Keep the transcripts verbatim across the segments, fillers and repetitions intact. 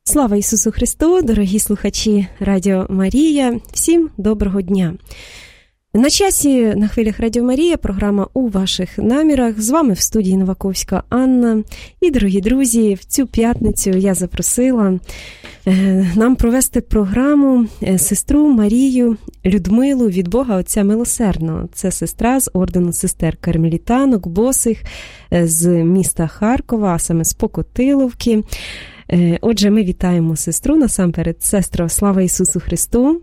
Слава Ісусу Христу, дорогі слухачі Радіо Марія, всім доброго дня. На часі на хвилях Радіо Марія програма «У ваших намірах». З вами в студії Новаковська Анна. І, дорогі друзі, в цю п'ятницю я запросила нам провести програму сестру Марію Людмилу від Бога Отця Милосердного. Це сестра з ордену сестер Кармелітанок Босих з міста Харкова, а саме з Покотиловки. Отже, ми вітаємо сестру насамперед. Сестро, слава Ісусу Христу!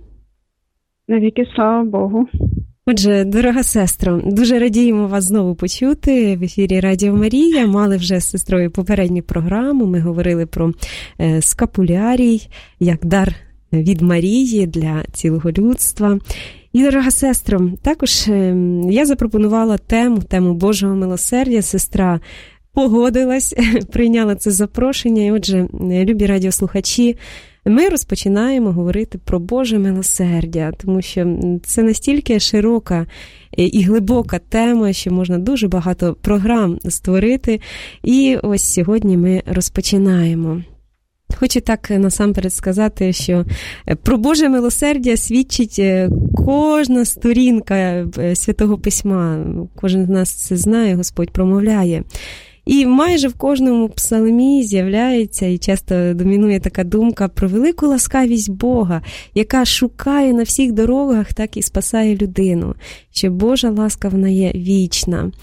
Навіки слава Богу! Отже, дорога сестро, дуже радіємо вас знову почути в ефірі Радіо Марія. Мали вже з сестрою попередню програму, ми говорили про е, скапулярій, як дар від Марії для цілого людства. І, дорога сестро, також е, я запропонувала тему, тему Божого милосердя. Сестра погодилась, прийняла це запрошення. І, отже, любі радіослухачі, ми розпочинаємо говорити про Боже милосердя, тому що це настільки широка і глибока тема, що можна дуже багато програм створити. І ось сьогодні ми розпочинаємо. Хочу так насамперед сказати, що про Боже милосердя свідчить кожна сторінка Святого Письма. Кожен з нас це знає, Господь промовляє. І майже в кожному псалмі з'являється і часто домінує така думка про велику ласкавість Бога, яка шукає на всіх дорогах, так і спасає людину, що Божа ласка вона є вічна.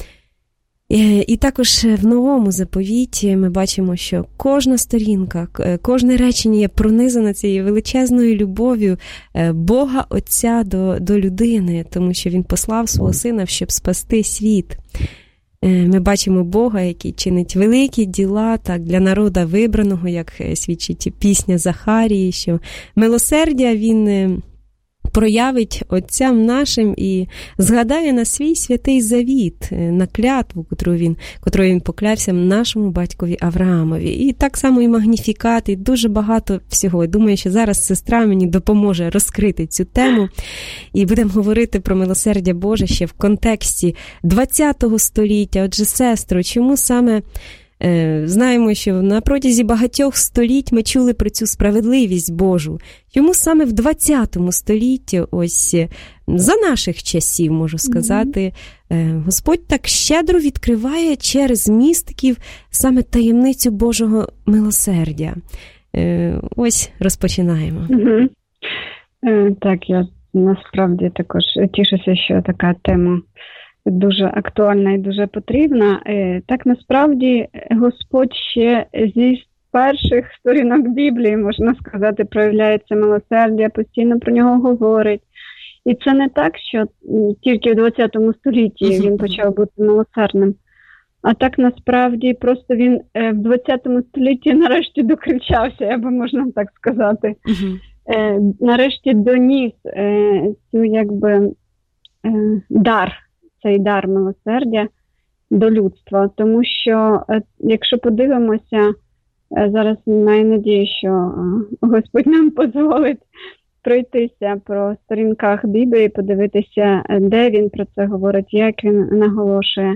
І, і також в Новому заповіті ми бачимо, що кожна сторінка, кожне речення є пронизане цією величезною любов'ю Бога Отця до, до людини, тому що Він послав свого Сина, щоб спасти світ. Ми бачимо Бога, який чинить великі діла так, для народа вибраного, як свідчить пісня Захарії, що милосердя Він проявить Отцям нашим і згадає на свій святий завіт, на клятву, котру він, котрою він поклявся нашому батькові Авраамові. І так само і Магніфікат, і дуже багато всього. Думаю, що зараз сестра мені допоможе розкрити цю тему. І будемо говорити про милосердя Боже ще в контексті ХХ століття. Отже, сестро, чому саме... Знаємо, що на протязі багатьох століть ми чули про цю справедливість Божу. Чому саме в ХХ столітті, ось за наших часів, можу сказати, mm-hmm. Господь так щедро відкриває через містиків саме таємницю Божого милосердя. Ось розпочинаємо. Mm-hmm. Так, я насправді також тішуся, що така тема дуже актуальна і дуже потрібна. Так, насправді, Господь ще зі перших сторінок Біблії, можна сказати, проявляється милосердя, постійно про нього говорить. І це не так, що тільки в ХХ столітті він почав бути милосердним. А так, насправді, просто він в ХХ столітті нарешті докричався, якби можна так сказати. Uh-huh. Нарешті доніс цю, якби, дар, цей дар милосердя до людства. Тому що, якщо подивимося, зараз маю надію, що Господь нам дозволить пройтися по сторінках Біблії, подивитися, де він про це говорить, як він наголошує.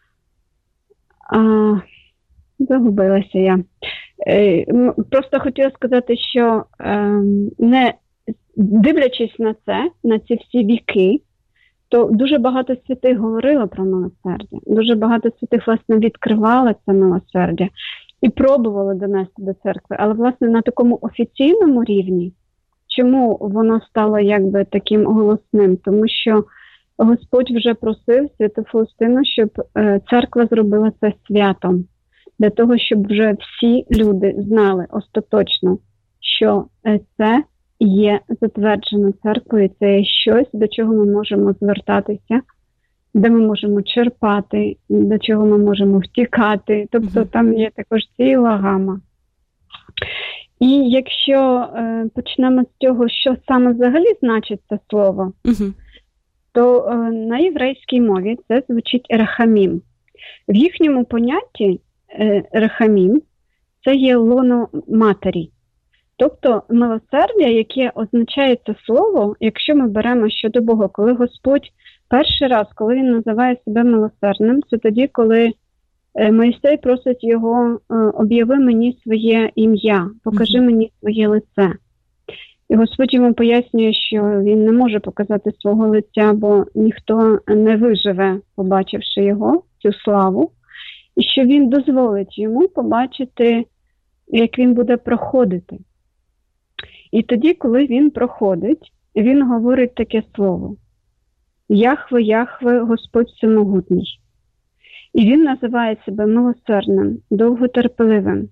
А, загубилася я. Просто хотіла сказати, що не дивлячись на це, на ці всі віки, то дуже багато святих говорило про милосердя. Дуже багато святих, власне, відкривали це милосердя і пробували донести до церкви. Але, власне, на такому офіційному рівні, чому воно стало якби таким голосним? Тому що Господь вже просив святу Фаустину, щоб церква зробила це святом. Для того, щоб вже всі люди знали остаточно, що це є затверджено церквою, це є щось, до чого ми можемо звертатися, де ми можемо черпати, до чого ми можемо втікати. Тобто mm-hmm. там є також ціла гама. І якщо е, почнемо з цього, що саме взагалі значить це слово, mm-hmm. то е, на єврейській мові це звучить рахамім. В їхньому понятті е, рахамім – це є лоно матері. Тобто милосердя, яке означає це слово, якщо ми беремо щодо Бога, коли Господь перший раз, коли Він називає себе милосердним, це тоді, коли Мойсей просить його: об'яви мені своє ім'я, покажи мені своє лице. І Господь йому пояснює, що він не може показати свого лиця, бо ніхто не виживе, побачивши його, цю славу, і що він дозволить йому побачити, як він буде проходити. І тоді, коли він проходить, він говорить таке слово: Яхве, Яхве, Господь всемогутній. І він називає себе милосердним, довготерпеливим.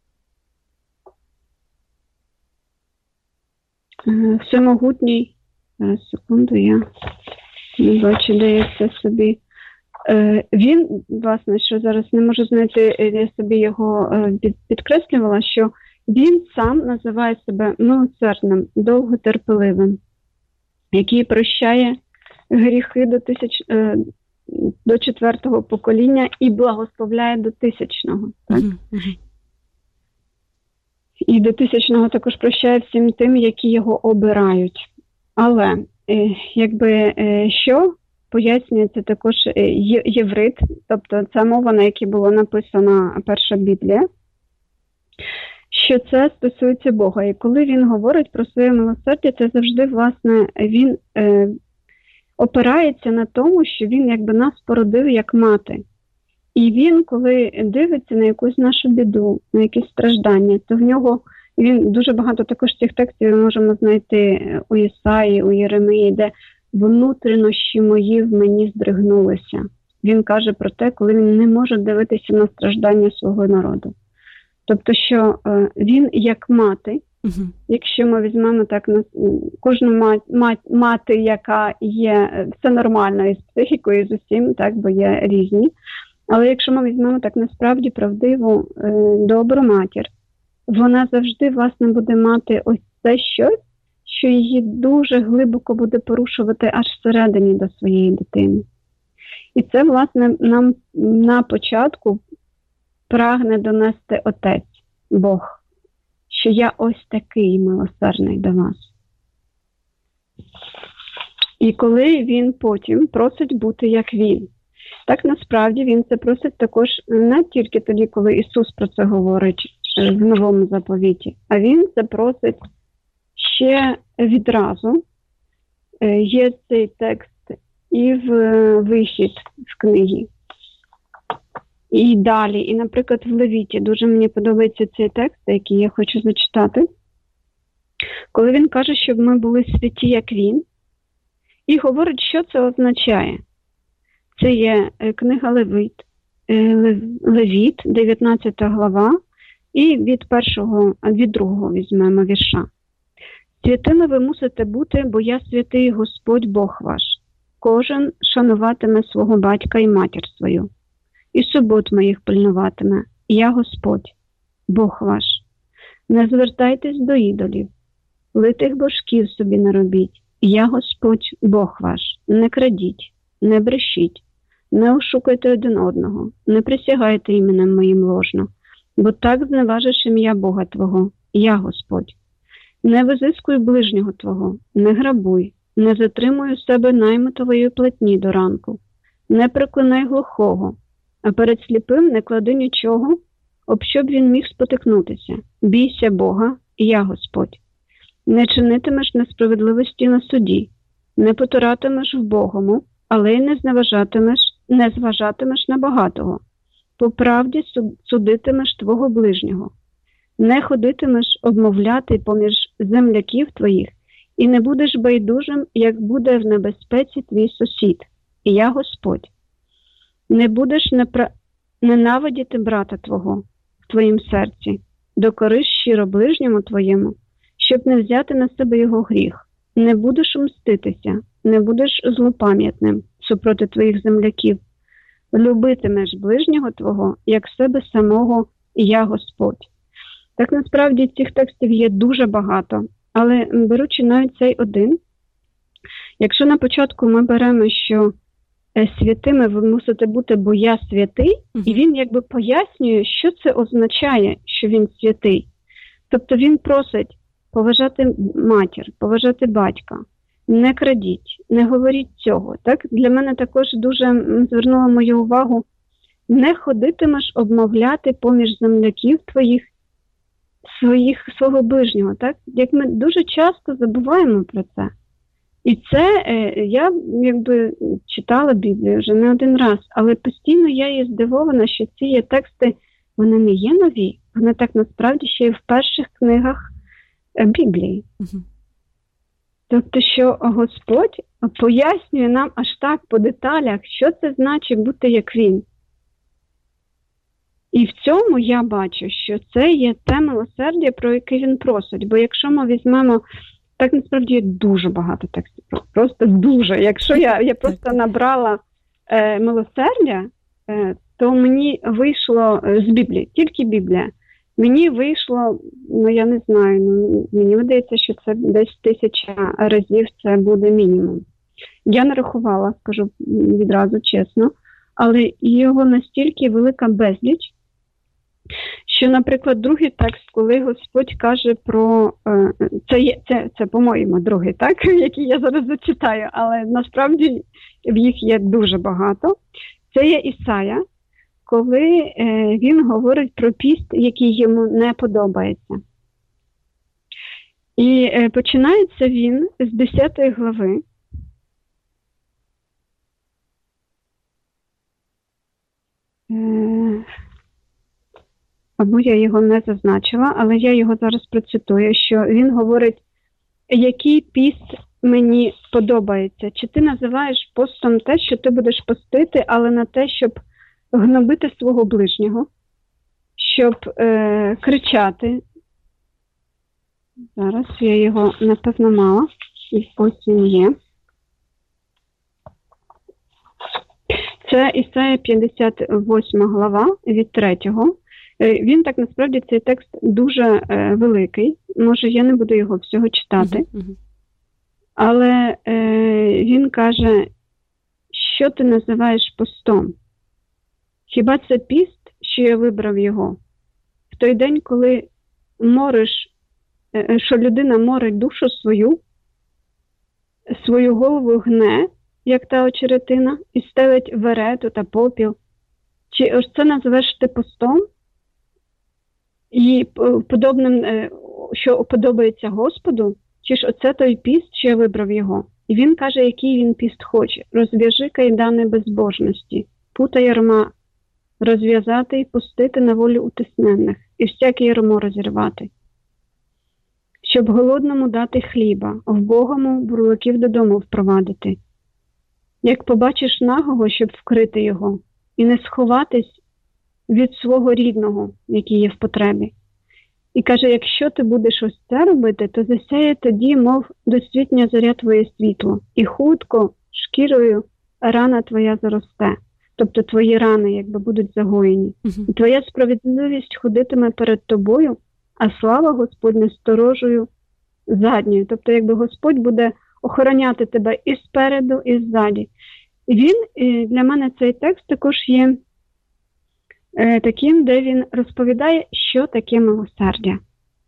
Всемогутній, секунду, я не бачу, де я це собі. Він, власне, що зараз не можу знайти, я собі його підкреслювала, що він сам називає себе милосердним, довготерпеливим, який прощає гріхи до, тисяч, до четвертого покоління і благословляє до тисячного. Так? Mm-hmm. І до тисячного також прощає всім тим, які його обирають. Але, якби, що пояснюється також єврит, тобто ця мова, на якій була написана перша Біблія, що це стосується Бога. І коли він говорить про своє милосердя, це завжди, власне, він е, опирається на тому, що він якби нас породив як мати. І він, коли дивиться на якусь нашу біду, на якісь страждання, то в нього, він дуже багато також цих текстів ми можемо знайти у Ісаї, у Єремії, де внутрішні мої в мені здригнулися. Він каже про те, коли він не може дивитися на страждання свого народу. Тобто, що е, він як мати, uh-huh. якщо ми візьмемо так на кожну мать, мать, мати, яка є, все нормально із психікою, з усім, так, бо є різні. Але якщо ми візьмемо так насправді правдиву, е, добру матір, вона завжди, власне, буде мати ось це щось, що її дуже глибоко буде порушувати аж всередині до своєї дитини. І це, власне, нам на початку прагне донести Отець, Бог, що я ось такий милосердний до вас. І коли він потім просить бути як він, так насправді він це просить також не тільки тоді, коли Ісус про це говорить в Новому заповіті, а він це просить ще відразу. Є цей текст і в Вихід в книгі. І далі, і, наприклад, в Левіті, дуже мені подобається цей текст, який я хочу зачитати, коли він каже, щоб ми були святі, як він, і говорить, що це означає. Це є книга Левіт, Левіт, дев'ятнадцята глава, і від першого, від другого візьмемо вірша. «Святими ви мусите бути, бо я святий Господь Бог ваш. Кожен шануватиме свого батька і матір свою. І субот моїх пильнуватиме, і я Господь, Бог ваш. Не звертайтесь до ідолів, литих божків собі не робіть, і я Господь, Бог ваш. Не крадіть, не брешіть, не ошукайте один одного, не присягайте іменем моїм ложно, бо так зневажиш ім'я Бога твого, і я Господь. Не визискуй ближнього твого, не грабуй, не затримуй у себе наймитової платні до ранку, не проклинай глухого, а перед сліпим не клади нічого, об щоб він міг спотикнутися. Бійся Бога, і я Господь. Не чинитимеш несправедливості на суді, не потуратимеш вбогому, але й не зневажатимеш, не зважатимеш на багатого. По правді судитимеш твого ближнього. Не ходитимеш обмовляти поміж земляків твоїх, і не будеш байдужим, як буде в небезпеці твій сусід, і я Господь. Не будеш непра... ненавидіти брата твого в твоїм серці, докориш щиро ближньому твоєму, щоб не взяти на себе його гріх. Не будеш мститися, не будеш злопам'ятним супроти твоїх земляків. Любитимеш ближнього твого, як себе самого, і я Господь. Так насправді цих текстів є дуже багато, але беручи навіть цей один, якщо на початку ми беремо, що святими ви мусите бути, бо я святий, uh-huh. і він якби пояснює, що це означає, що він святий. Тобто він просить поважати матір, поважати батька, не крадіть, не говоріть цього. Так? Для мене також дуже звернула мою увагу не ходитимеш обмовляти поміж земляків твоїх, своїх, свого ближнього. Так? Як ми дуже часто забуваємо про це. І це е, я якби читала Біблію вже не один раз, але постійно я є здивована, що ці є тексти, вони не є нові, вони так насправді ще й в перших книгах е, Біблії. Угу. Тобто, що Господь пояснює нам аж так по деталях, що це значить бути як Він. І в цьому я бачу, що це є те милосердя, про яке Він просить. Бо якщо ми візьмемо, так насправді є дуже багато текстів, просто дуже. Якщо я, я просто набрала е, милосердя, е, то мені вийшло з Біблії, тільки Біблія. Мені вийшло, ну я не знаю, ну, мені видається, що це десь тисяча разів це буде мінімум. Я не рахувала, скажу відразу чесно, але його настільки велика безліч, що, наприклад, другий текст, коли Господь каже про, це, є, це, це по-моєму, другий, так, який я зараз зачитаю, але насправді в їх є дуже багато, це є Ісая, коли е, він говорить про піст, який йому не подобається. І е, починається він з десятої глави. Е, або я його не зазначила, але я його зараз процитую, що він говорить, який піст мені подобається. Чи ти називаєш постом те, що ти будеш постити, але на те, щоб гнобити свого ближнього, щоб е, кричати. Зараз я його, напевно, мала. І ось він є. Це Ісая п'ятдесят восьма глава від третього. Е, він так, насправді, цей текст дуже е, великий. Може, я не буду його всього читати. Uh-huh, uh-huh. Але е, він каже, що ти називаєш постом? Хіба це піст, що я вибрав його? В той день, коли мориш, що людина морить душу свою, свою голову гне, як та очеретина, і стелить верету та попіл. Чи ось це називаєш ти постом? І подобним, що подобається Господу? Чи ж оце той піст, що я вибрав його? І він каже, який він піст хоче. Розв'яжи кайдани безбожності, путай ярма, розв'язати і пустити на волю утиснених, і всяке ярмо розірвати. Щоб голодному дати хліба, вбогому бурлаків додому впровадити. Як побачиш нагого, щоб вкрити його, і не сховатись від свого рідного, який є в потребі. І каже, якщо ти будеш ось це робити, то засяє тоді, мов досвітня зоря твоє світло, і хутко, шкірою рана твоя заросте. Тобто твої рани, якби, будуть загоєні. Uh-huh. І твоя справедливість ходитиме перед тобою, а слава Господня сторожою задньою. Тобто, якби Господь буде охороняти тебе і спереду, і ззаді. І він, для мене цей текст також є е, таким, де він розповідає, що таке милосердя.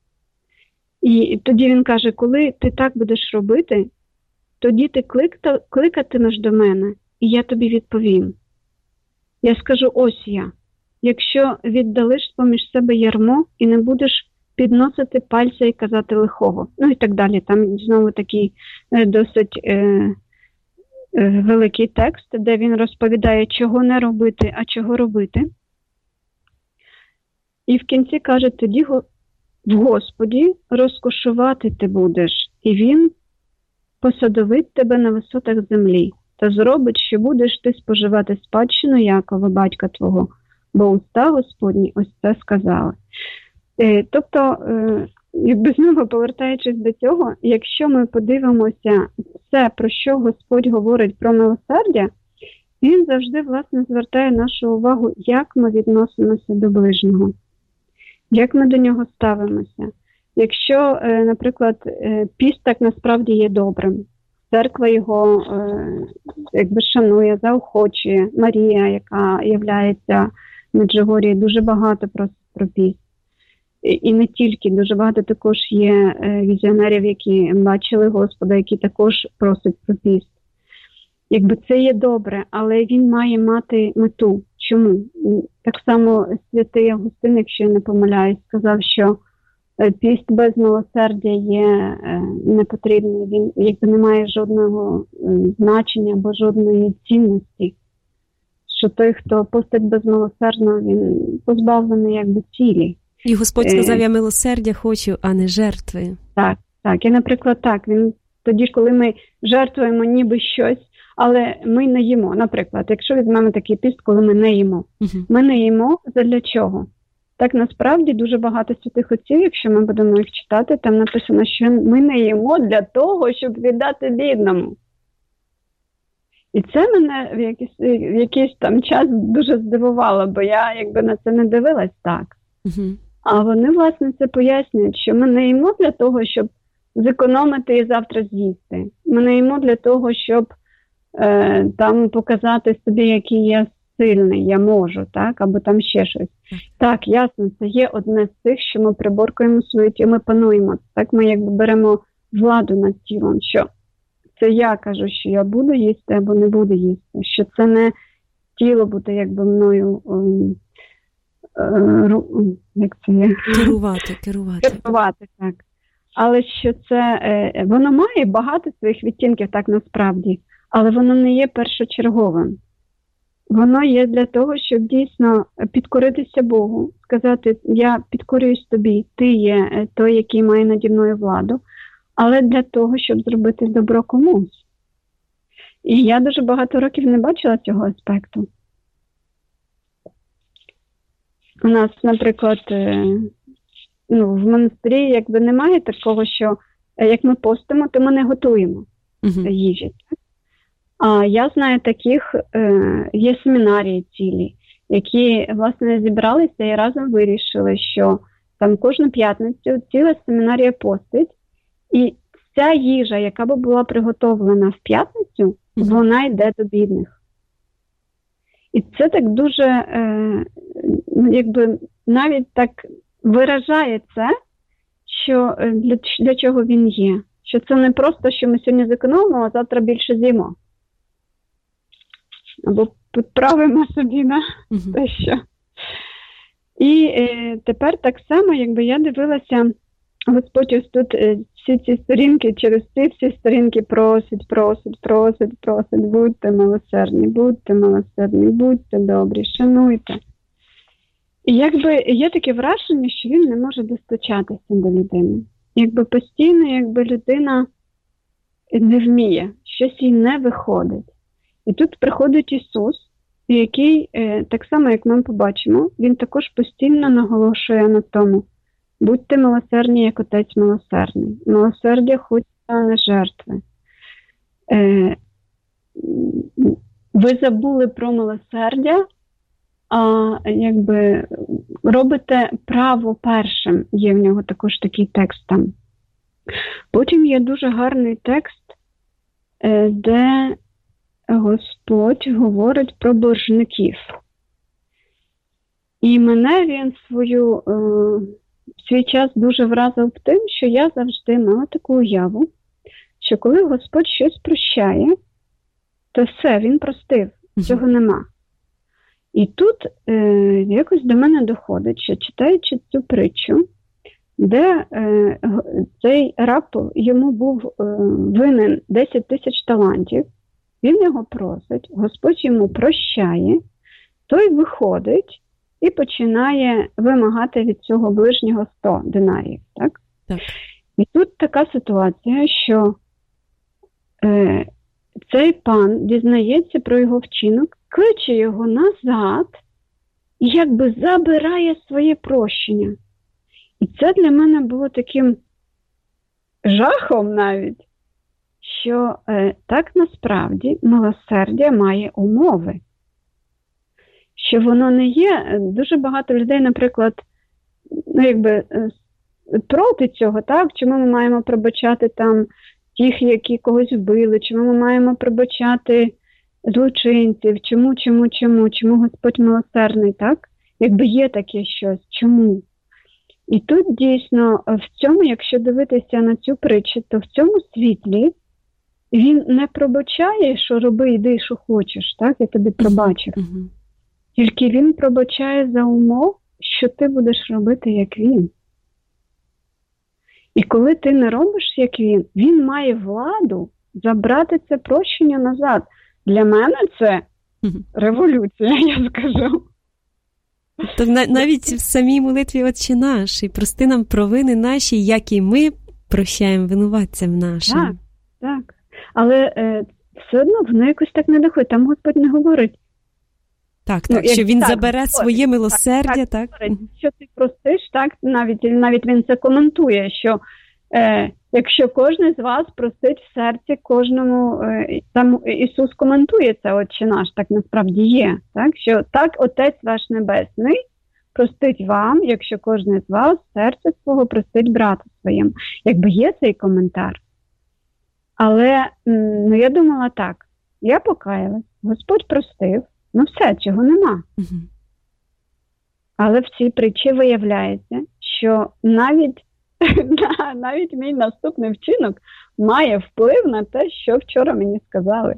І тоді він каже, коли ти так будеш робити, тоді ти кликта, кликатимеш до мене, і я тобі відповім. Я скажу, ось я. Якщо віддалиш поміж себе ярмо і не будеш підносити пальця і казати лихого. Ну і так далі. Там знову такий е, досить е, е, великий текст, де він розповідає, чого не робити, а чого робити. І в кінці каже, тоді в Господі розкошувати ти будеш, і він посадовить тебе на висотах землі. Та зробить, що будеш ти споживати спадщину Якова, батька твого, бо уста Господні ось це сказали. Е, тобто, е, якби знову повертаючись до цього, якщо ми подивимося все, про що Господь говорить про милосердя, він завжди, власне, звертає нашу увагу, як ми відносимося до ближнього, як ми до нього ставимося. Якщо, е, наприклад, е, піст так насправді є добрим, церква його е, якби шанує, заохочує. Марія, яка являється в Меджугор'ї, дуже багато просить про піст. І, і не тільки, дуже багато також є е, візіонерів, які бачили Господа, які також просять про піст. Якби це є добре, але він має мати мету, чому. Так само святий Августин, якщо я не помиляюсь, сказав, що піст без милосердя є непотрібний, він якби не має жодного значення або жодної цінності. Що той, хто постить безмилосердно, він позбавлений якби цілі. І Господь сказав, я милосердя хочу, а не жертви. Так, так. І, наприклад, так, він тоді, коли ми жертвуємо ніби щось, але ми не їмо. Наприклад, якщо візьмемо такий піст, коли ми не їмо. Uh-huh. Ми не їмо задля чого? Так, насправді, дуже багато святих отців, якщо ми будемо їх читати, там написано, що ми не їмо для того, щоб віддати бідному. І це мене в якийсь, в якийсь там час дуже здивувало, бо я якби на це не дивилась так. Uh-huh. А вони, власне, це пояснюють, що ми не їмо для того, щоб зекономити і завтра з'їсти. Ми не їмо для того, щоб е, там показати собі, який я сильний, я можу, так, або там ще щось. Так, ясно, це є одне з тих, що ми приборкуємо свої тіло, ми пануємо. Так ми якби беремо владу над тілом, що це я кажу, що я буду їсти або не буду їсти, що це не тіло буде якби мною ем, ем, як це є? Керувати, керувати. Керувати, так. Але що це, е, воно має багато своїх відтінків, так насправді, але воно не є першочерговим. Воно є для того, щоб дійсно підкоритися Богу, сказати, я підкорююсь тобі, ти є той, який має наді мною владу, але для того, щоб зробити добро комусь. І я дуже багато років не бачила цього аспекту. У нас, наприклад, ну, в монастирі якби немає такого, що як ми постимо, то ми не готуємо uh-huh. їжі. А я знаю таких, е, є семінарії цілі, які, власне, зібралися і разом вирішили, що там кожну п'ятницю ціла семінарія постить, і ця їжа, яка би була приготовлена в п'ятницю, mm-hmm. вона йде до бідних. І це так дуже, е, якби, навіть так виражає це, що для, для чого він є. Що це не просто, що ми сьогодні зекономимо, а завтра більше з'їмо. Або підправимо собі на mm-hmm. те, що. І е, тепер так само, якби я дивилася, Господь ось тут е, всі ці сторінки, через ці всі сторінки просить, просить, просить, просить, будьте милосердні, будьте милосердні, будьте добрі, шануйте. І якби є таке враження, що він не може достучатися до людини. Якби постійно, якби людина не вміє, щось їй не виходить. І тут приходить Ісус, який, е, так само, як ми побачимо, він також постійно наголошує на тому, будьте милосердні, як Отець милосердний. Милосердя хоче, а не жертви. Е, ви забули про милосердя, а якби робите право першим. Є в нього також такий текст там. Потім є дуже гарний текст, е, де Господь говорить про боржників. І мене він свою, е, свій час дуже вразив тим, що я завжди мала таку уяву, що коли Господь щось прощає, то все, він простив, цього нема. І тут е, якось до мене доходить, що читаючи цю притчу, де е, цей раб, йому був е, винен десять тисяч талантів, він його просить, Господь йому прощає, той виходить і починає вимагати від цього ближнього сто динарів. Так? Так. І тут така ситуація, що е, цей пан дізнається про його вчинок, кличе його назад і якби забирає своє прощення. І це для мене було таким жахом навіть, що е, так насправді милосердя має умови. Що воно не є, дуже багато людей, наприклад, ну якби проти цього, так? Чому ми маємо пробачати там тих, які когось вбили, чому ми маємо пробачати злочинців, чому, чому, чому, чому Господь милосердний, так? Якби є таке щось, чому? І тут дійсно в цьому, якщо дивитися на цю притчу, то в цьому світлі він не пробачає, що роби, йди, що хочеш, так? Я тобі пробачив. Uh-huh. Тільки він пробачає за умов, що ти будеш робити, як він. І коли ти не робиш, як він, він має владу забрати це прощення назад. Для мене це революція, я скажу. Тобто навіть в самій молитві «Отче наш» і прости нам провини наші, як і ми прощаємо винуватцям нашим. Так, так. Але е, все одно воно якось так не доходить. Там Господь не говорить. Так, так, ну, що він так, забере так, своє милосердя, так? так? Що ти простиш, так, навіть, навіть він це коментує, що е, якщо кожен з вас простить в серці кожному, е, там Ісус коментує це, Отче наш, так насправді є, так, що так Отець ваш Небесний простить вам, якщо кожен з вас серце свого простить брату своєму. Якби є цей коментар. Але, ну, я думала так, я покаялась, Господь простив, ну все, чого нема. Угу. Але в цій притчі виявляється, що навіть, навіть мій наступний вчинок має вплив на те, що вчора мені сказали.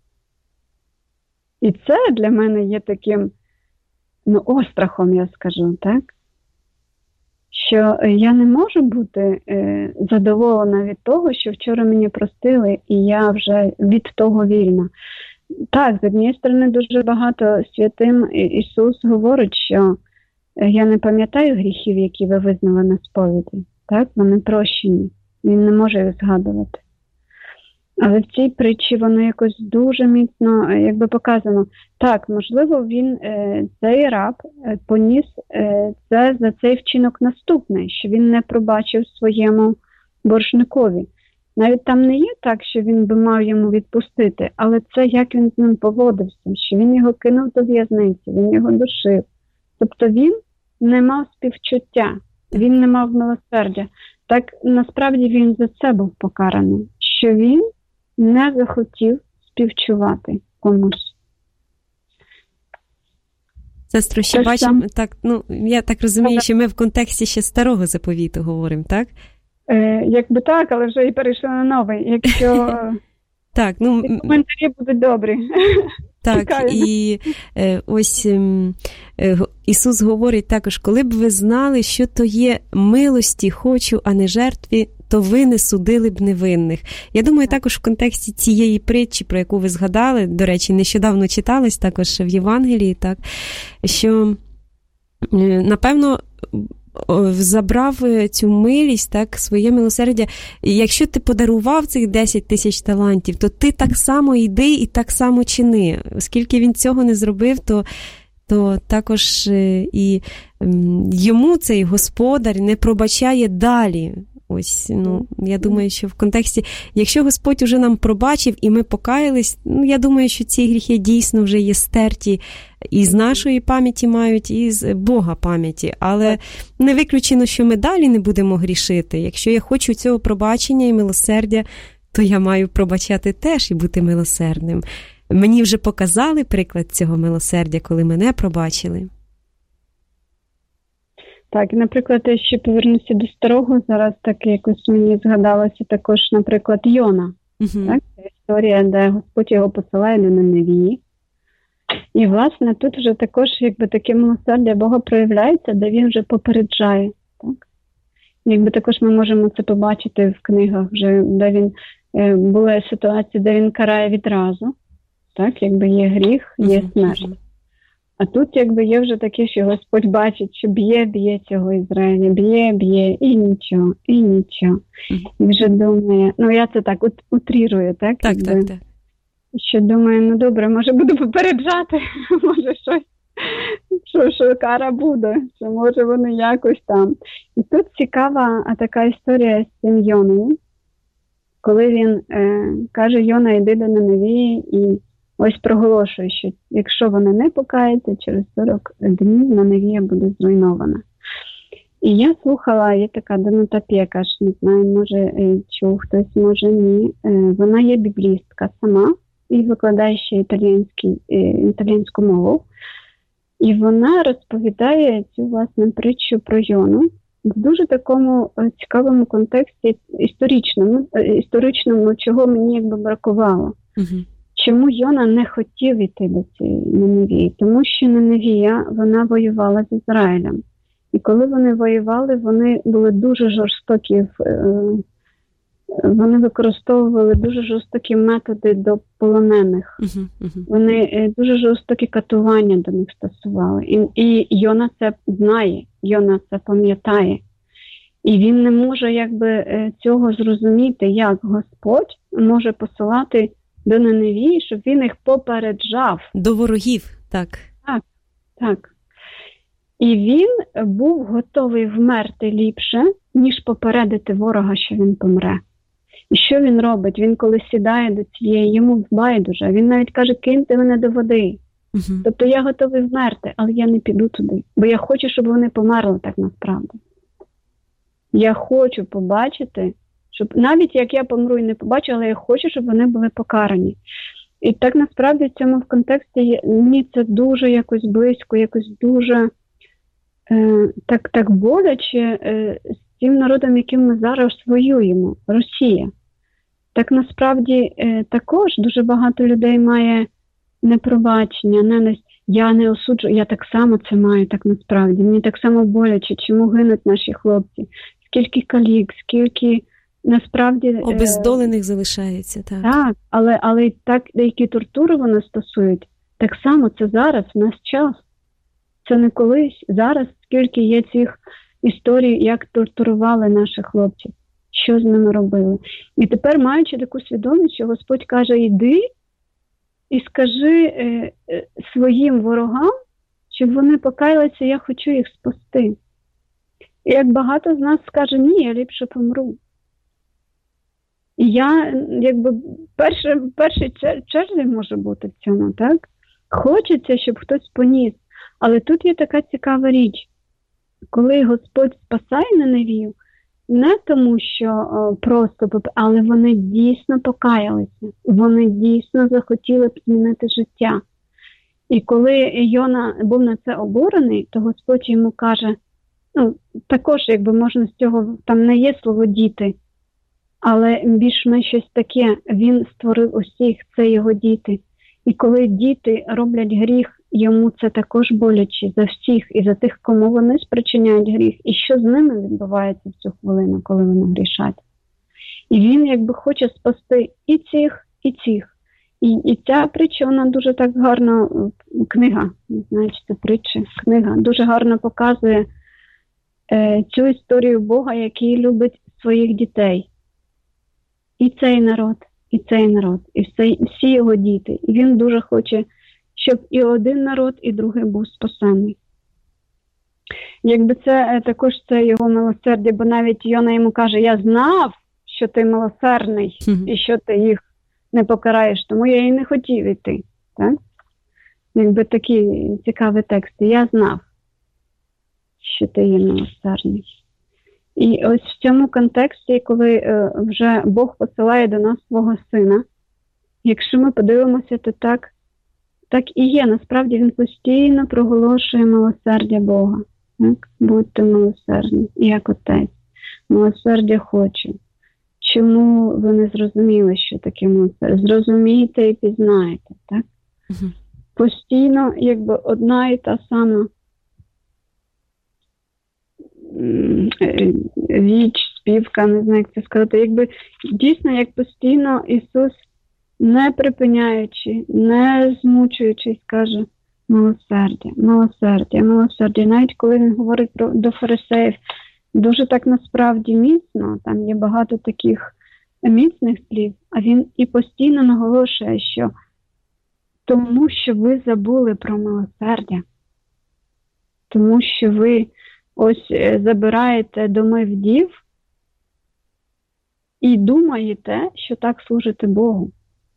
І це для мене є таким, ну, острахом, я скажу, так? Що я не можу бути е, задоволена від того, що вчора мені простили, і я вже від того вільна. Так, з однієї сторони, дуже багато святим Ісус говорить, що я не пам'ятаю гріхів, які ви визнали на сповіді. Так, вони прощені. Він не може їх згадувати. Але в цій притчі воно якось дуже міцно, якби показано. Так, можливо, він, цей раб, поніс це за цей вчинок наступний, що він не пробачив своєму боржникові. Навіть там не є так, що він би мав йому відпустити, але це як він з ним поводився, що він його кинув до в'язниці, він його душив. Тобто він не мав співчуття, він не мав милосердя. Так насправді він за це був покараний, що він не захотів співчувати комусь. Сестро, ще бачимо, так, ну, я так розумію, так, що ми в контексті ще старого заповіту говоримо, так? Е, якби так, але вже і перейшли на новий. Якщо так, ну, коментарі будуть добрі. Так, Чекаю. І е, ось е, Ісус говорить також, коли б ви знали, що то є милості хочу, а не жертві, то ви не судили б невинних. Я думаю, також в контексті цієї притчі, про яку ви згадали, до речі, нещодавно читалась також в Євангелії, так, що, е, напевно, забрав цю милість, так, своє милосердя. Якщо ти подарував цих десять тисяч талантів, то ти так само йди і так само чини. Оскільки він цього не зробив, то, то також і йому цей господар не пробачає далі. Ось, ну, я думаю, що в контексті, якщо Господь уже нам пробачив і ми покаялись, ну, я думаю, що ці гріхи дійсно вже є стерті і з нашої пам'яті мають, і з Бога пам'яті. Але не виключено, що ми далі не будемо грішити. Якщо я хочу цього пробачення і милосердя, то я маю пробачати теж і бути милосердним. Мені вже показали приклад цього милосердя, коли мене пробачили. Так, наприклад, я ще повернуся до старого, зараз так якось мені згадалося також, наприклад, Йона. Uh-huh. Так, це історія, де Господь його посилає до Ниневії. І, власне, тут вже також якби таке милосердя Бога проявляється, де він вже попереджає. Так? Якби також ми можемо це побачити в книгах, вже, де він, е, були ситуації, де він карає відразу. Так, якби є гріх, є смерть. Uh-huh. А тут якби є вже таке, що Господь бачить, що б'є, б'є цього Ізраїля, б'є, б'є, і нічого, і нічого. І вже думає, ну я це так ут, утрірую, так? Так, якби, так, так. Що думає, ну добре, може буду попереджати, може щось, що, що кара буде, що може воно якось там. І тут цікава така історія з цим Йоною, коли він е, каже, Йона, йди до Ниневії і ось проголошує, що якщо вони не покаються, через сорок днів Ниневія буде зруйнована. І я слухала, є така Данута Пєкаш, не знаю, може чув хтось, може ні. Вона є біблістка сама і викладає ще італійський, італійську мову. І вона розповідає цю, власне, притчу про Йону в дуже такому цікавому контексті історичному, історичному, чого мені якби бракувало. Угу. чому Йона не хотів іти до цієї Ниневії? Тому що Ниневія, вона воювала з Ізраїлем. І коли вони воювали, вони були дуже жорстокі, вони використовували дуже жорстокі методи до полонених. Uh-huh, uh-huh. Вони дуже жорстокі катування до них стосували. І, і Йона це знає, Йона це пам'ятає. І він не може якби цього зрозуміти, як Господь може посилати до Ниневії, щоб він їх попереджав. До ворогів, так. Так, так. І він був готовий вмерти ліпше, ніж попередити ворога, що він помре. І що він робить? Він коли сідає до цієї, йому байдуже. Він навіть каже, киньте мене до води. Угу. Тобто я готовий вмерти, але я не піду туди. Бо я хочу, щоб вони померли так насправді. Я хочу побачити, щоб навіть як я помру і не побачу, але я хочу, щоб вони були покарані. І так насправді в цьому в контексті мені це дуже якось близько, якось дуже е, так, так боляче е, з тим народом, яким ми зараз воюємо, Росія. Так насправді е, також дуже багато людей має непробачення, ненависть. Я не осуджую, я так само це маю, так насправді. Мені так само боляче, чому гинуть наші хлопці. Скільки калік, скільки насправді... Обездолених е... залишається, так. Так, але, але так, деякі тортури вони стосують. Так само це зараз, в наш час. Це не колись. Зараз скільки є цих історій, як тортурували наших хлопців, що з ними робили. І тепер, маючи таку свідомість, що Господь каже, іди і скажи е, е, своїм ворогам, щоб вони покаялися, я хочу їх спасти. І як багато з нас скаже, ні, я ліпше помру. І я, якби, перший, перший черзі може бути в цьому, так? Хочеться, щоб хтось поніс. Але тут є така цікава річ. Коли Господь спасає Ниневію, не тому, що о, просто, але вони дійсно покаялися. Вони дійсно захотіли б змінити життя. І коли Йона був на це обурений, то Господь йому каже, ну, також, якби можна з цього, там не є слово «діти», але більш-менш щось таке, він створив усіх, це його діти. І коли діти роблять гріх, йому це також боляче за всіх і за тих, кому вони спричиняють гріх. І що з ними відбувається в цю хвилину, коли вони грішать. І він якби хоче спасти і цих, і цих. І, і ця притча, вона дуже так гарно, книга, не знаю, чи це притча, книга, дуже гарно показує е, цю історію Бога, який любить своїх дітей. І цей народ, і цей народ, і всі, всі його діти. І він дуже хоче, щоб і один народ, і другий був спасений. Якби це також це його милосердя, бо навіть Йона йому каже, я знав, що ти милосердний, mm-hmm. і що ти їх не покараєш, тому я і не хотів іти. Так? Якби такі цікаві тексти. Я знав, що ти є милосердний. І ось в цьому контексті, коли е, вже Бог посилає до нас свого сина, якщо ми подивимося, то так, так і є. Насправді він постійно проголошує милосердя Бога. Так? Будьте милосердні, як Отець. Милосердя хоче. Чому ви не зрозуміли, що таке милосердя? Зрозумійте і пізнаєте. Так? Угу. Постійно, якби одна і та сама річ, співка, не знаю, як це сказати. Якби дійсно, як постійно Ісус, не припиняючи, не змучуючись, каже милосердя, милосердя, милосердя. Навіть коли він говорить про, до фарисеїв, дуже так насправді міцно, там є багато таких міцних слів, а він і постійно наголошує, що тому, що ви забули про милосердя, тому що ви ось забираєте доми вдів і думаєте, що так служите Богу.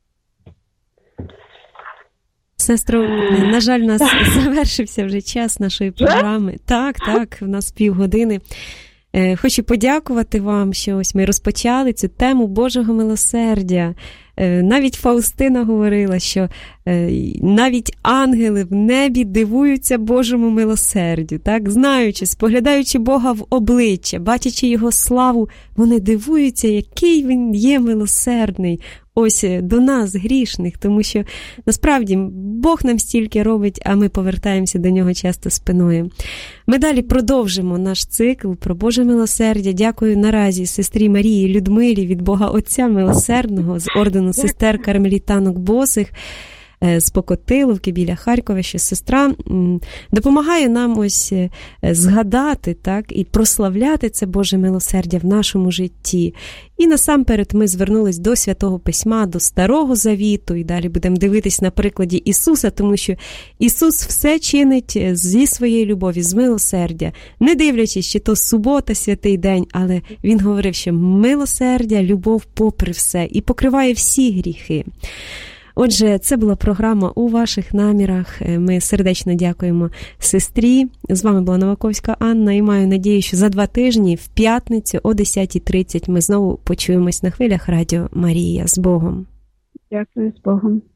Сестро, на жаль, у нас завершився вже час нашої програми. Так, так, в нас півгодини. Хочу подякувати вам, що ось ми розпочали цю тему Божого милосердя. Навіть Фаустина говорила, що Навіть ангели в небі дивуються Божому милосердю, так? Знаючи, споглядаючи Бога в обличчя, бачачи Його славу, вони дивуються, який Він є милосердний ось до нас, грішних, тому що насправді Бог нам стільки робить, а ми повертаємося до Нього часто спиною. Ми далі продовжимо наш цикл про Боже милосердя. Дякую наразі сестрі Марії Людмилі від Бога Отця Милосердного з ордену сестер кармелітанок Босих з Покотиловки біля Харкова, що сестра допомагає нам ось згадати, так, і прославляти це Боже милосердя в нашому житті. І насамперед ми звернулись до Святого Письма, до Старого Завіту, і далі будемо дивитись на прикладі Ісуса, тому що Ісус все чинить зі своєї любові, з милосердя, не дивлячись, чи то субота, святий день, але Він говорив, що милосердя, любов попри все, і покриває всі гріхи. Отже, це була програма «У ваших намірах». Ми сердечно дякуємо сестрі. З вами була Новаковська Анна і маю надію, що за два тижні в п'ятницю о десята тридцять ми знову почуємось на хвилях Радіо Марія. З Богом. Дякую, з Богом.